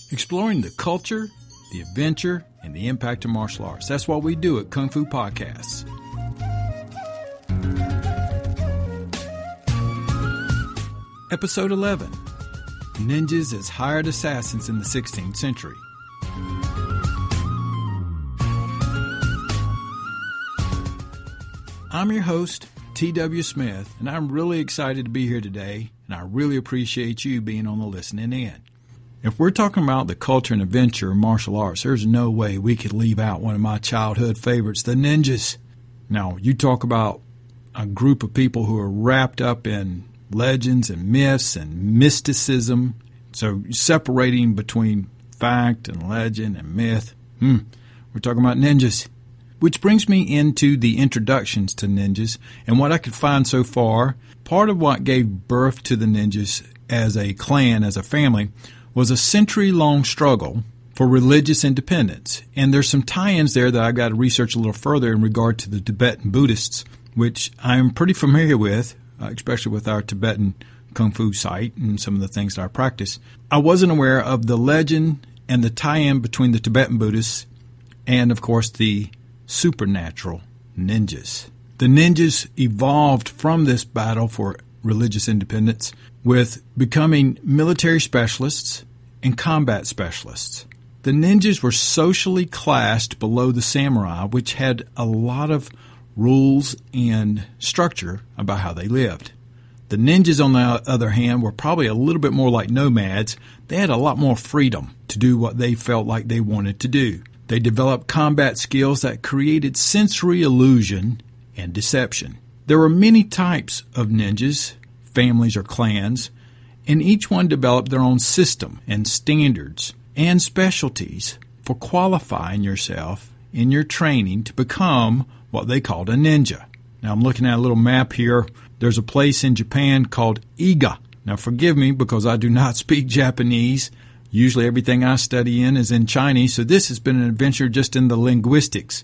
Exploring the culture, the adventure, and the impact of martial arts. That's what we do at Kung Fu Podcasts. Episode 11, Ninjas as Hired Assassins in the 16th Century. I'm your host, T.W. Smith, and I'm really excited to be here today, and I really appreciate you being on the listening end. If we're talking about the culture and adventure of martial arts, there's no way we could leave out one of my childhood favorites, the ninjas. Now, you talk about a group of people who are wrapped up in legends and myths and mysticism, so separating between fact and legend and myth. We're talking about ninjas. Which brings me into the introductions to ninjas and what I could find so far. Part of what gave birth to the ninjas as a clan, as a family, was a century-long struggle for religious independence. And there's some tie-ins there that I've got to research a little further in regard to the Tibetan Buddhists, which I'm pretty familiar with, especially with our Tibetan Kung Fu site and some of the things that I practice. I wasn't aware of the legend and the tie-in between the Tibetan Buddhists and, of course, the supernatural ninjas. The ninjas evolved from this battle for religious independence with becoming military specialists and combat specialists. The ninjas were socially classed below the samurai, which had a lot of rules and structure about how they lived. The ninjas, on the other hand, were probably a little bit more like nomads. They had a lot more freedom to do what they felt like they wanted to do. They developed combat skills that created sensory illusion and deception. There were many types of ninjas, families or clans, and each one developed their own system and standards and specialties for qualifying yourself in your training to become what they called a ninja. Now I'm looking at a little map here. There's a place in Japan called Iga. Now forgive me because I do not speak Japanese. Usually everything I study in is in Chinese, so this has been an adventure just in the linguistics.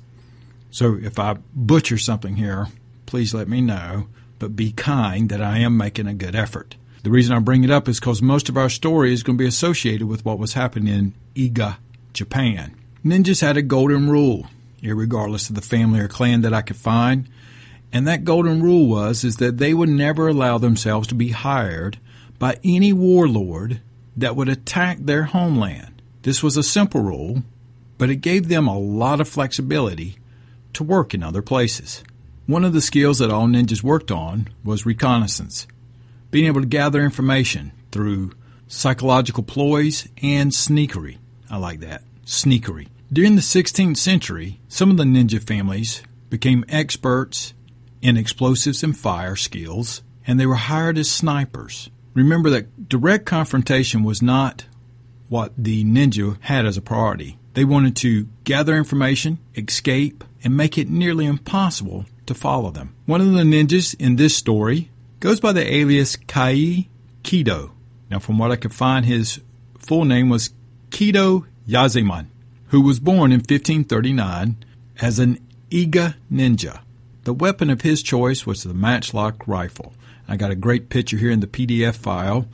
So if I butcher something here, please let me know, but be kind that I am making a good effort. The reason I bring it up is because most of our story is going to be associated with what was happening in Iga, Japan. Ninjas had a golden rule, irregardless of the family or clan that I could find, and that golden rule is that they would never allow themselves to be hired by any warlord that would attack their homeland. This was a simple rule, but it gave them a lot of flexibility to work in other places. One of the skills that all ninjas worked on was reconnaissance, being able to gather information through psychological ploys and sneakery. I like that, sneakery. During the 16th century, some of the ninja families became experts in explosives and fire skills, and they were hired as snipers. Remember that direct confrontation was not what the ninja had as a priority. They wanted to gather information, escape, and make it nearly impossible to follow them. One of the ninjas in this story goes by the alias Kai Kido. Now, from what I could find, his full name was Kido Yazeman, who was born in 1539 as an Iga ninja. The weapon of his choice was the matchlock rifle. I got a great picture here in the PDF file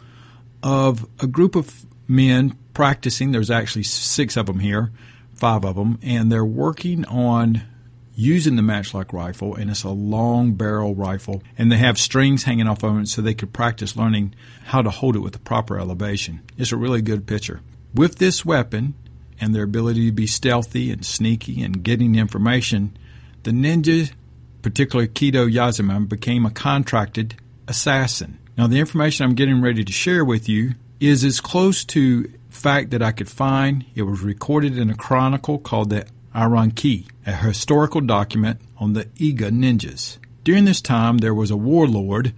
of a group of men practicing. There's actually 6 of them here, 5 of them, and they're working on using the matchlock rifle, and it's a long barrel rifle, and they have strings hanging off of it so they could practice learning how to hold it with the proper elevation. It's a really good picture. With this weapon and their ability to be stealthy and sneaky and getting information, the ninja, particularly Kido Yazeman, became a contracted assassin. Now, the information I'm getting ready to share with you is as close to fact that I could find. It was recorded in a chronicle called the Aranki, a historical document on the Iga ninjas. During this time, there was a warlord,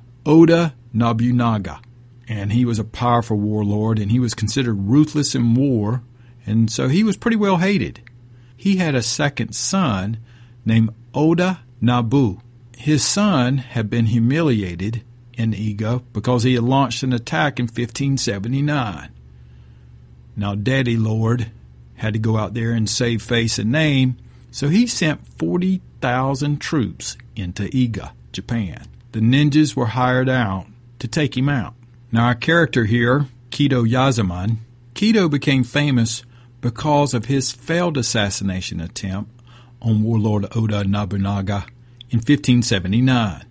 Oda Nobunaga, and he was a powerful warlord, and he was considered ruthless in war, and so he was pretty well hated. He had a second son named Oda Nobu. His son had been humiliated in Iga because he had launched an attack in 1579. Now, Daddy Lord had to go out there and save face and name, so he sent 40,000 troops into Iga, Japan. The ninjas were hired out to take him out. Now, our character here, Kido Yazeman, Kido became famous because of his failed assassination attempt on warlord Oda Nobunaga in 1579.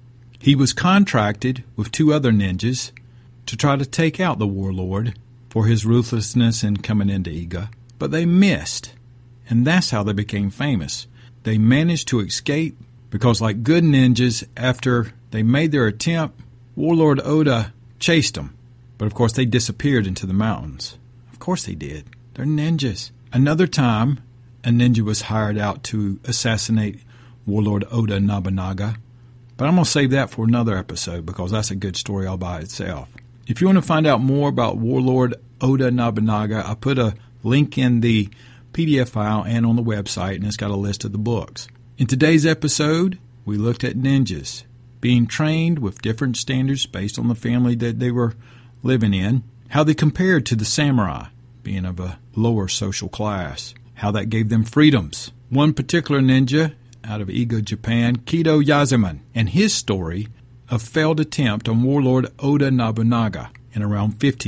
He was contracted with 2 other ninjas to try to take out the warlord for his ruthlessness in coming into Iga, but they missed, and that's how they became famous. They managed to escape because, like good ninjas, after they made their attempt, warlord Oda chased them. But of course they disappeared into the mountains. Of course they did. They're ninjas. Another time, a ninja was hired out to assassinate warlord Oda Nobunaga. But I'm going to save that for another episode because that's a good story all by itself. If you want to find out more about warlord Oda Nobunaga, I put a link in the PDF file and on the website, and it's got a list of the books. In today's episode, we looked at ninjas being trained with different standards based on the family that they were living in, how they compared to the samurai, being of a lower social class, how that gave them freedoms. One particular ninja out of Iga, Japan, Kido Yazaman, and his story of failed attempt on warlord Oda Nobunaga in around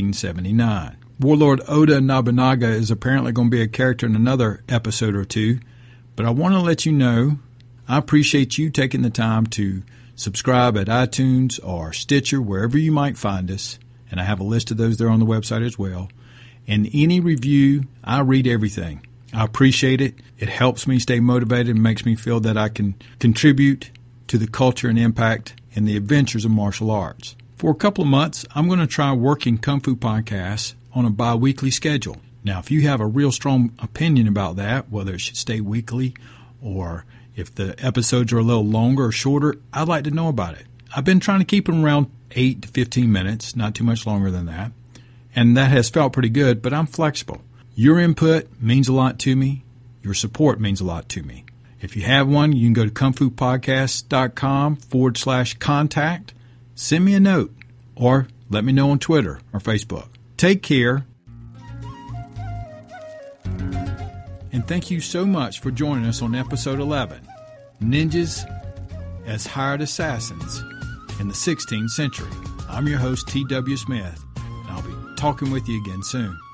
1579. Warlord Oda Nobunaga is apparently going to be a character in another episode or two, but I want to let you know I appreciate you taking the time to subscribe at iTunes or Stitcher, wherever you might find us, and I have a list of those there on the website as well. And any review, I read everything. I appreciate it. It helps me stay motivated and makes me feel that I can contribute to the culture and impact and the adventures of martial arts. For a couple of months, I'm going to try working Kung Fu podcasts on a bi-weekly schedule. Now, if you have a real strong opinion about that, whether it should stay weekly or if the episodes are a little longer or shorter, I'd like to know about it. I've been trying to keep them around 8 to 15 minutes, not too much longer than that. And that has felt pretty good, but I'm flexible. Your input means a lot to me. Your support means a lot to me. If you have one, you can go to kungfupodcast.com/contact. Send me a note or let me know on Twitter or Facebook. Take care. And thank you so much for joining us on episode 11, Ninjas as Hired Assassins in the 16th Century. I'm your host, T.W. Smith, and I'll be talking with you again soon.